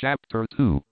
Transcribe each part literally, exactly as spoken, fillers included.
Chapter two.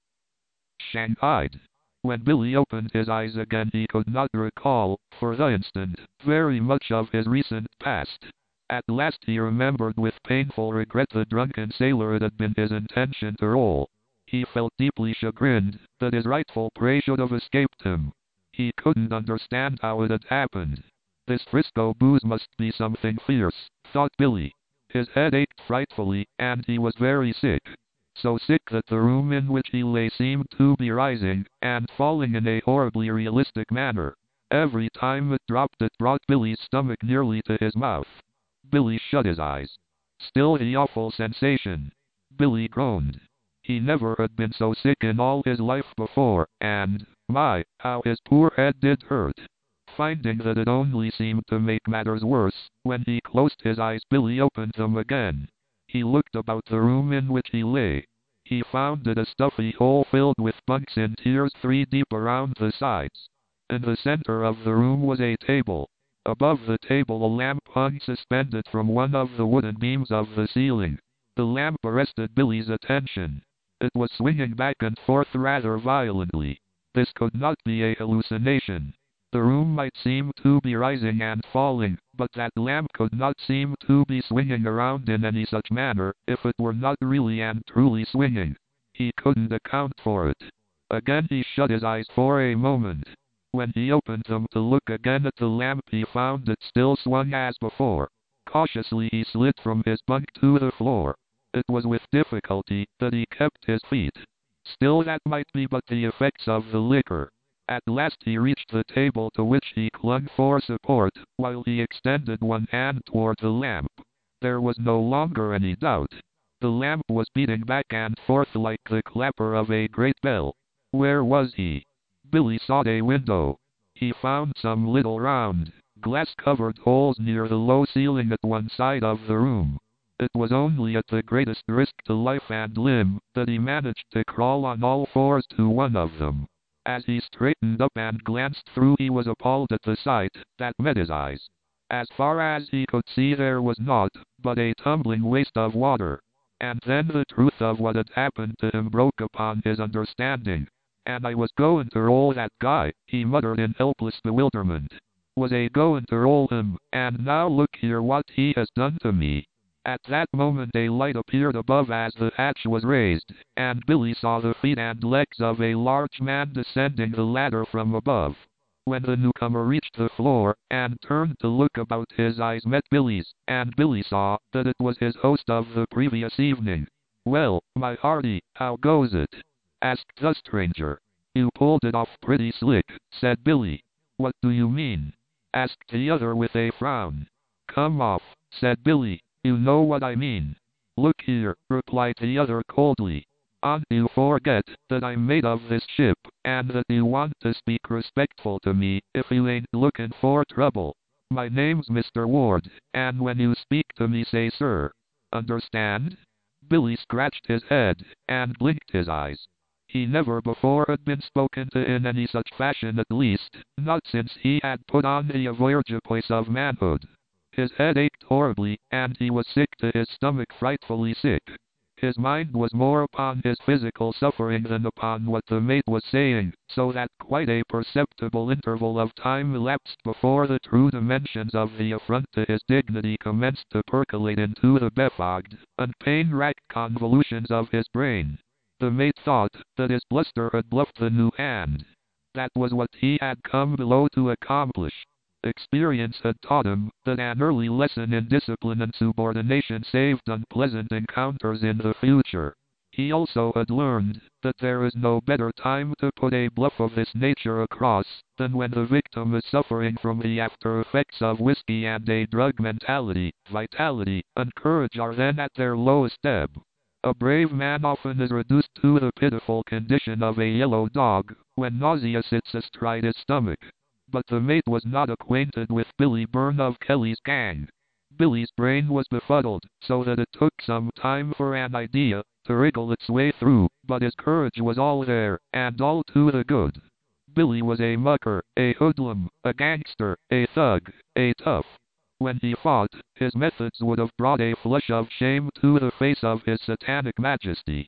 Shanghaied. When Billy opened his eyes again he could not recall, for the instant, very much of his recent past. At last he remembered with painful regret the drunken sailor it had been his intention to roll. He felt deeply chagrined that his rightful prey should have escaped him. He couldn't understand how it had happened. This Frisco booze must be something fierce, thought Billy. His head ached frightfully, and he was very sick. So sick that the room in which he lay seemed to be rising and falling in a horribly realistic manner. Every time it dropped it brought Billy's stomach nearly to his mouth. Billy shut his eyes. Still the awful sensation. Billy groaned. He never had been so sick in all his life before, and, my, how his poor head did hurt. Finding that it only seemed to make matters worse, when he closed his eyes Billy opened them again. He looked about the room in which he lay. He found it a stuffy hole filled with bunks in tiers three deep around the sides. In the center of the room was a table. Above the table a lamp hung suspended from one of the wooden beams of the ceiling. The lamp arrested Billy's attention. It was swinging back and forth rather violently. This could not be a hallucination. The room might seem to be rising and falling, but that lamp could not seem to be swinging around in any such manner, if it were not really and truly swinging. He couldn't account for it. Again he shut his eyes for a moment. When he opened them to look again at the lamp he found it still swung as before. Cautiously he slid from his bunk to the floor. It was with difficulty that he kept his feet. Still that might be but the effects of the liquor. At last he reached the table to which he clung for support, while he extended one hand toward the lamp. There was no longer any doubt. The lamp was beating back and forth like the clapper of a great bell. Where was he? Billy sought a window. He found some little round, glass-covered holes near the low ceiling at one side of the room. It was only at the greatest risk to life and limb that he managed to crawl on all fours to one of them. As he straightened up and glanced through he was appalled at the sight that met his eyes. As far as he could see there was naught but a tumbling waste of water. And then the truth of what had happened to him broke upon his understanding. "And I was going to roll that guy," he muttered in helpless bewilderment. "Was a going to roll him, and now look here what he has done to me." At that moment a light appeared above as the hatch was raised, and Billy saw the feet and legs of a large man descending the ladder from above. When the newcomer reached the floor, and turned to look about his eyes met Billy's, and Billy saw that it was his host of the previous evening. "Well, my hearty, how goes it?" asked the stranger. "You pulled it off pretty slick," said Billy. "What do you mean?" asked the other with a frown. "Come off," said Billy. "You know what I mean." "Look here," replied the other coldly. "On you forget that I'm mate of this ship, and that you want to speak respectful to me if you ain't looking for trouble. My name's Mister Ward, and when you speak to me say sir. Understand?" Billy scratched his head, and blinked his eyes. He never before had been spoken to in any such fashion, at least, not since he had put on the avoirdupois of manhood. His head ached horribly, and he was sick to his stomach, frightfully sick. His mind was more upon his physical suffering than upon what the mate was saying, so that quite a perceptible interval of time elapsed before the true dimensions of the affront to his dignity commenced to percolate into the befogged and pain-racked convolutions of his brain. The mate thought that his bluster had bluffed the new hand. That was what he had come below to accomplish. Experience had taught him that an early lesson in discipline and subordination saved unpleasant encounters in the future. He also had learned that there is no better time to put a bluff of this nature across than when the victim is suffering from the after effects of whiskey, and a drug mentality, vitality, and courage are then at their lowest ebb. A brave man often is reduced to the pitiful condition of a yellow dog when nausea sits astride his stomach. But the mate was not acquainted with Billy Byrne of Kelly's gang. Billy's brain was befuddled, so that it took some time for an idea to wriggle its way through, but his courage was all there, and all to the good. Billy was a mucker, a hoodlum, a gangster, a thug, a tough. When he fought, his methods would have brought a flush of shame to the face of his satanic majesty.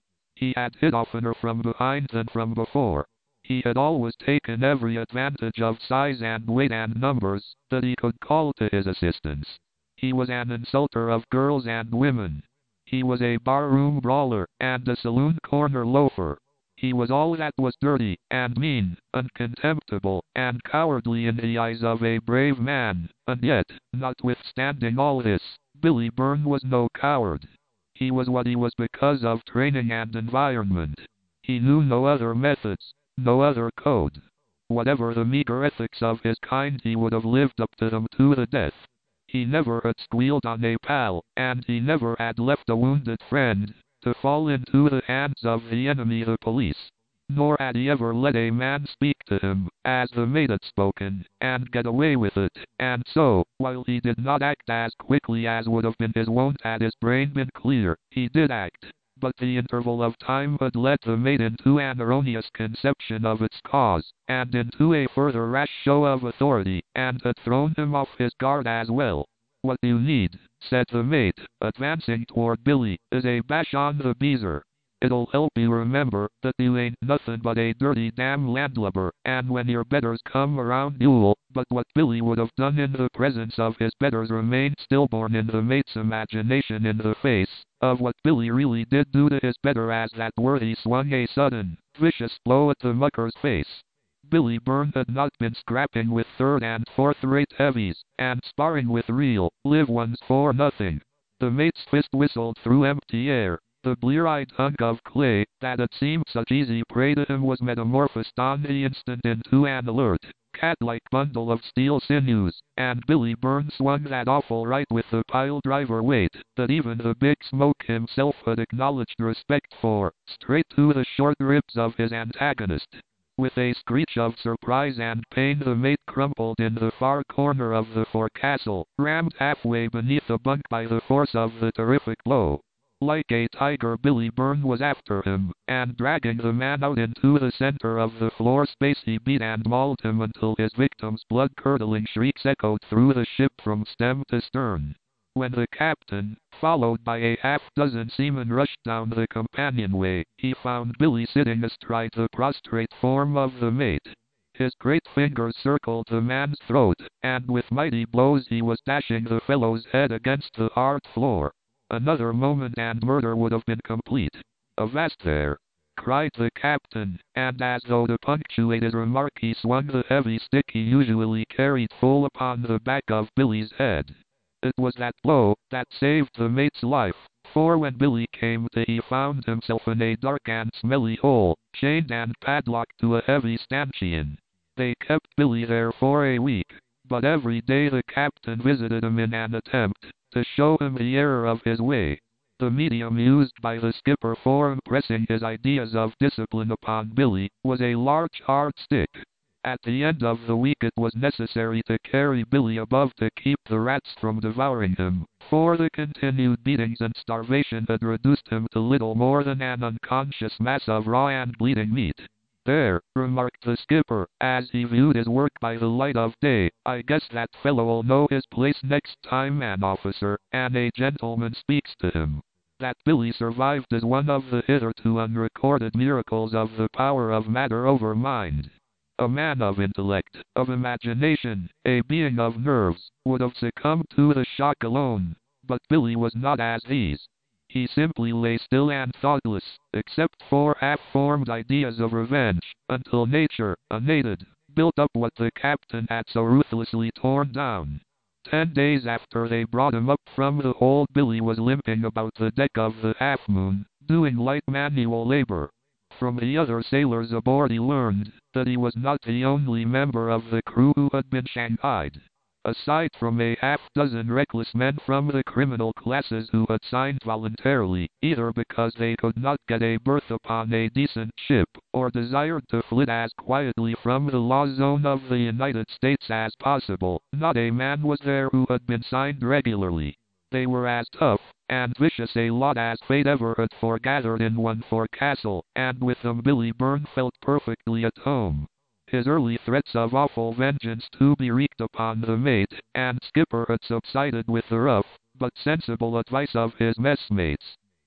He had hit oftener from behind than from before. He had always taken every advantage of size and weight and numbers that he could call to his assistance. He was an insulter of girls and women. He was a barroom brawler and a saloon corner loafer. He was all that was dirty and mean and contemptible and cowardly in the eyes of a brave man, and yet, notwithstanding all this, Billy Byrne was no coward. He was what he was because of training and environment. He knew no other methods, no other code. Whatever the meager ethics of his kind, he would have lived up to them to the death. He never had squealed on a pal, and he never had left a wounded friend to fall into the hands of the enemy, the police. Nor had he ever let a man speak to him, as the mate had spoken, and get away with it, and so, while he did not act as quickly as would have been his wont had his brain been clear, he did act. But the interval of time had led the mate into an erroneous conception of its cause, and into a further rash show of authority, and had thrown him off his guard as well. "What you need," said the mate, advancing toward Billy, "is a bash on the beezer. It'll help you remember that you ain't nothing but a dirty damn landlubber, and when your betters come around you'll—" But what Billy would have done in the presence of his betters remained stillborn in the mate's imagination in the face of what Billy really did do to his better as that worthy swung a sudden, vicious blow at the mucker's face. Billy Byrne had not been scrapping with third and fourth-rate heavies, and sparring with real, live ones for nothing. The mate's fist whistled through empty air. The blear-eyed hunk of clay that had seemed such easy prey to him was metamorphosed on the instant into an alert, cat-like bundle of steel sinews, and Billy Byrne swung that awful right with the pile-driver weight that even the Big Smoke himself had acknowledged respect for, straight to the short ribs of his antagonist. With a screech of surprise and pain, the mate crumpled in the far corner of the forecastle, rammed halfway beneath the bunk by the force of the terrific blow. Like a tiger, Billy Byrne was after him, and dragging the man out into the center of the floor space, he beat and mauled him until his victim's blood-curdling shrieks echoed through the ship from stem to stern. When the captain, followed by a half-dozen seamen, rushed down the companionway, he found Billy sitting astride the prostrate form of the mate. His great fingers circled the man's throat, and with mighty blows he was dashing the fellow's head against the hard floor. Another moment and murder would have been complete. "Avast there!" cried the captain, and as though to punctuate his remark, he swung the heavy stick he usually carried full upon the back of Billy's head. It was that blow that saved the mate's life, for when Billy came to, he found himself in a dark and smelly hole, chained and padlocked to a heavy stanchion. They kept Billy there for a week, but every day the captain visited him in an attempt to show him the error of his way. The medium used by the skipper for impressing his ideas of discipline upon Billy was a large hard stick. At the end of the week it was necessary to carry Billy above to keep the rats from devouring him, for the continued beatings and starvation had reduced him to little more than an unconscious mass of raw and bleeding meat. "There," remarked the skipper, as he viewed his work by the light of day, "I guess that fellow'll know his place next time an officer and a gentleman speaks to him." That Billy survived is one of the hitherto unrecorded miracles of the power of matter over mind. A man of intellect, of imagination, a being of nerves, would have succumbed to the shock alone, but Billy was not as these. He simply lay still and thoughtless, except for half-formed ideas of revenge, until nature, unaided, built up what the captain had so ruthlessly torn down. Ten days after they brought him up from the hold, Billy was limping about the deck of the Half Moon, doing light manual labor. From the other sailors aboard he learned that he was not the only member of the crew who had been shanghaied. Aside from a half-dozen reckless men from the criminal classes who had signed voluntarily, either because they could not get a berth upon a decent ship, or desired to flit as quietly from the law zone of the United States as possible, not a man was there who had been signed regularly. They were as tough and vicious a lot as fate ever had foregathered in one forecastle, and with them Billy Byrne felt perfectly at home. His early threats of awful vengeance to be wreaked upon the mate and skipper had subsided with the rough, but sensible advice of his messmates.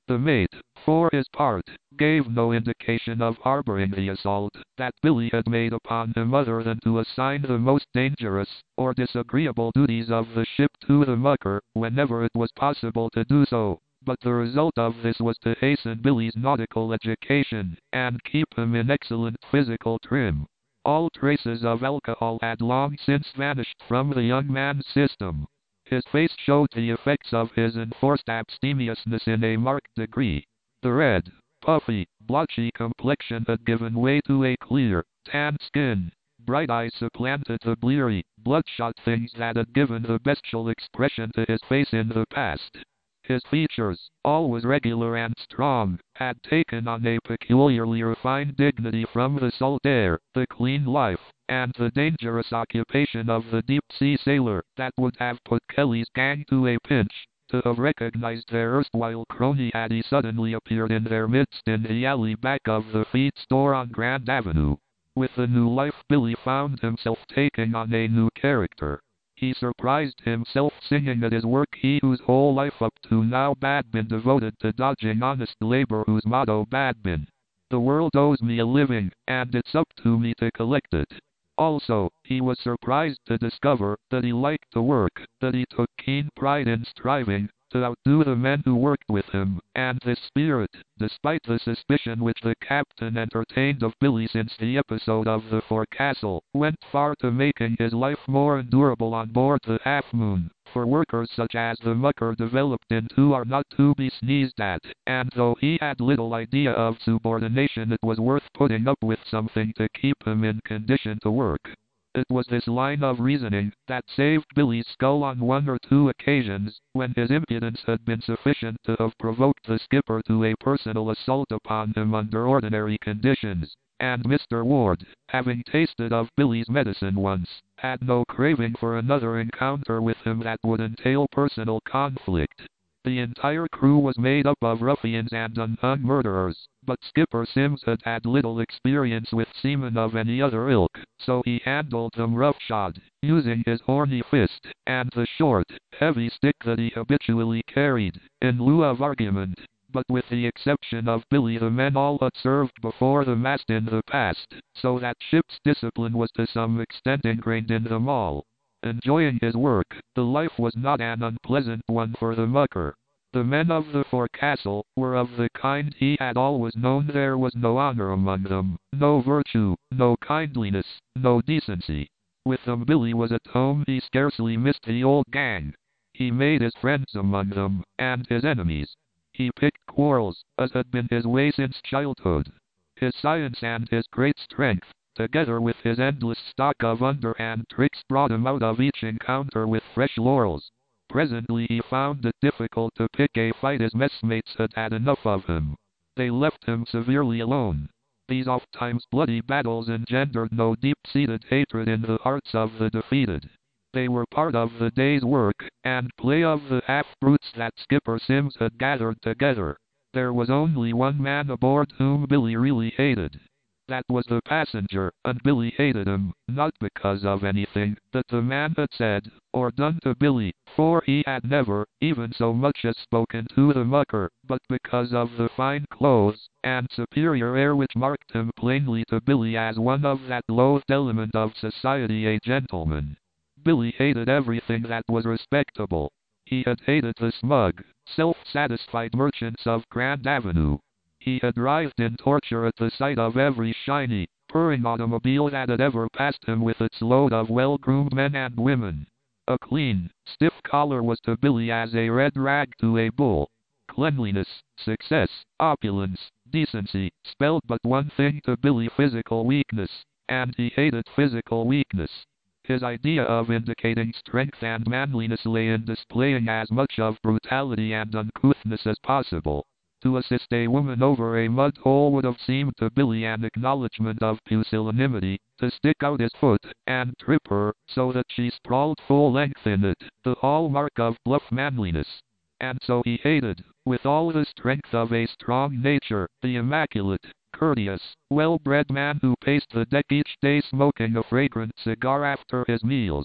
The mate, for his part, gave no indication of harboring the assault that Billy had made upon him other than to assign the most dangerous or disagreeable duties of the ship to the mucker whenever it was possible to do so. But the result of this was to hasten Billy's nautical education and keep him in excellent physical trim. All traces of alcohol had long since vanished from the young man's system. His face showed the effects of his enforced abstemiousness in a marked degree. The red, puffy, blotchy complexion had given way to a clear, tanned skin. Bright eyes supplanted the bleary, bloodshot things that had given the bestial expression to his face in the past. His features, always regular and strong, had taken on a peculiarly refined dignity from the salt air, the clean life, and the dangerous occupation of the deep-sea sailor that would have put Kelly's gang to a pinch. To have recognized their erstwhile crony had he suddenly appeared in their midst in the alley back of the feed store on Grand Avenue. With the new life Billy found himself taking on a new character. He surprised himself singing at his work, he whose whole life up to now had been devoted to dodging honest labor, whose motto had been, "The world owes me a living, and it's up to me to collect it." Also, he was surprised to discover that he liked to work, that he took keen pride in striving to outdo the men who worked with him, and this spirit, despite the suspicion which the captain entertained of Billy since the episode of the forecastle, went far to making his life more endurable on board the Half Moon, for workers such as the mucker developed into are not to be sneezed at, and though he had little idea of subordination, it was worth putting up with something to keep him in condition to work. It was this line of reasoning that saved Billy's skull on one or two occasions, when his impudence had been sufficient to have provoked the skipper to a personal assault upon him under ordinary conditions, and Mister Ward, having tasted of Billy's medicine once, had no craving for another encounter with him that would entail personal conflict. The entire crew was made up of ruffians and unhung murderers, but Skipper Sims had had little experience with seamen of any other ilk, so he handled them roughshod, using his horny fist, and the short, heavy stick that he habitually carried, in lieu of argument. But with the exception of Billy, the men all had served before the mast in the past, so that ship's discipline was to some extent ingrained in them all. Enjoying his work, the life was not an unpleasant one for the mucker. The men of the forecastle were of the kind he had always known. There was no honor among them, no virtue, no kindliness, no decency. With them Billy was at home. He scarcely missed the old gang. He made his friends among them, and his enemies. He picked quarrels, as had been his way since childhood. His science and his great strength, together with his endless stock of underhand tricks, brought him out of each encounter with fresh laurels. Presently he found it difficult to pick a fight. His messmates had had enough of him. They left him severely alone. These oft-times bloody battles engendered no deep-seated hatred in the hearts of the defeated. They were part of the day's work and play of the half-brutes that Skipper Sims had gathered together. There was only one man aboard whom Billy really hated. That was the passenger, and Billy hated him, not because of anything that the man had said or done to Billy, for he had never even so much as spoken to the mucker, but because of the fine clothes and superior air which marked him plainly to Billy as one of that loathed element of society, a gentleman. Billy hated everything that was respectable. He had hated the smug, self-satisfied merchants of Grand Avenue. He had writhed in torture at the sight of every shiny, purring automobile that had ever passed him with its load of well-groomed men and women. A clean, stiff collar was to Billy as a red rag to a bull. Cleanliness, success, opulence, decency, spelled but one thing to Billy: physical weakness, and he hated physical weakness. His idea of indicating strength and manliness lay in displaying as much of brutality and uncouthness as possible. To assist a woman over a mud hole would have seemed to Billy an acknowledgment of pusillanimity. To stick out his foot and trip her so that she sprawled full length in it, the hallmark of bluff manliness. And so he hated, with all the strength of a strong nature, the immaculate, courteous, well-bred man who paced the deck each day smoking a fragrant cigar after his meals.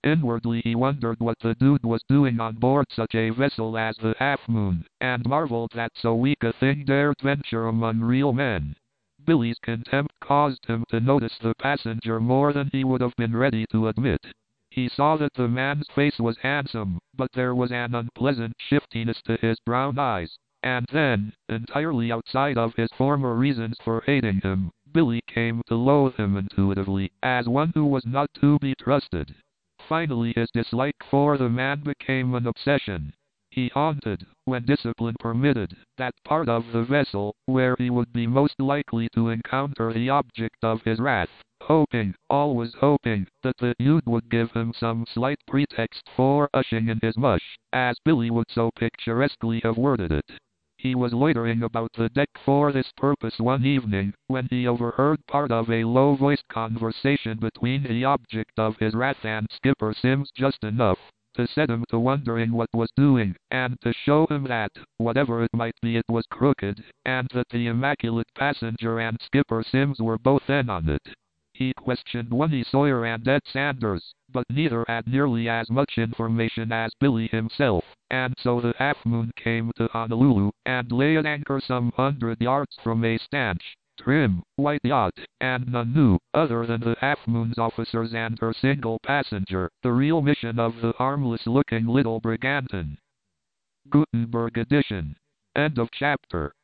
Inwardly he wondered what the dude was doing on board such a vessel as the Half Moon, and marveled that so weak a thing dared venture among real men. Billy's contempt caused him to notice the passenger more than he would have been ready to admit. He saw that the man's face was handsome, but there was an unpleasant shiftiness to his brown eyes. And then, entirely outside of his former reasons for hating him, Billy came to loathe him intuitively, as one who was not to be trusted. Finally his dislike for the man became an obsession. He haunted, when discipline permitted, that part of the vessel where he would be most likely to encounter the object of his wrath, hoping, always hoping, that the youth would give him some slight pretext for ushing in his mush, as Billy would so picturesquely have worded it. He was loitering about the deck for this purpose one evening, when he overheard part of a low-voiced conversation between the object of his wrath and Skipper Sims just enough to set him to wondering what was doing, and to show him that, whatever it might be, it was crooked, and that the immaculate passenger and Skipper Sims were both in on it. He questioned Winnie Sawyer and Ed Sanders, but neither had nearly as much information as Billy himself, and so the Half Moon came to Honolulu, and lay at anchor some hundred yards from a stanch, trim, white yacht, and none knew, other than the Half Moon's officers and her single passenger, the real mission of the harmless-looking little brigantine. Gutenberg edition. End of chapter.